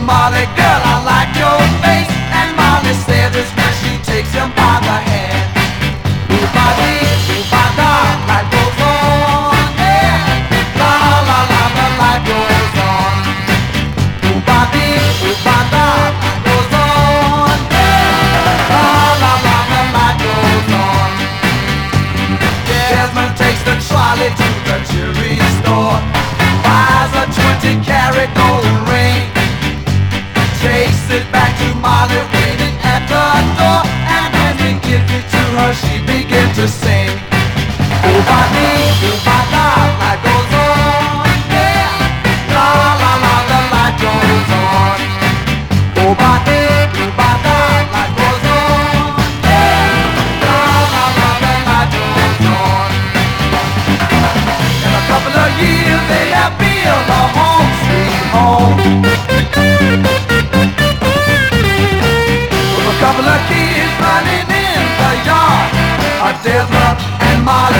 Molly, girl, I like your face. And Molly says it's when she takes him by the hand. Ooh-ba-dee, ooh-ba-da, life goes on, yeah. La la la, the life goes on. Ooh-ba-dee, ooh-ba-da, life goes on, yeah. La la la, the life goes on. Desmond takes the trolley to the jewelry store, buys a 20-carat gold ring, takes it back to Molly waiting at the door, and when he gives it to her, she begins to sing. Ooh-ba-dee, ooh-ba-da, life goes on, yeah. La la la, the life goes on. Ooh-ba-dee, ooh-ba-da, life goes on, yeah. La la la, the life goes on. In a couple of years, they have built a home, sweet home. Couple of kids running in the yard, Desmond and Molly.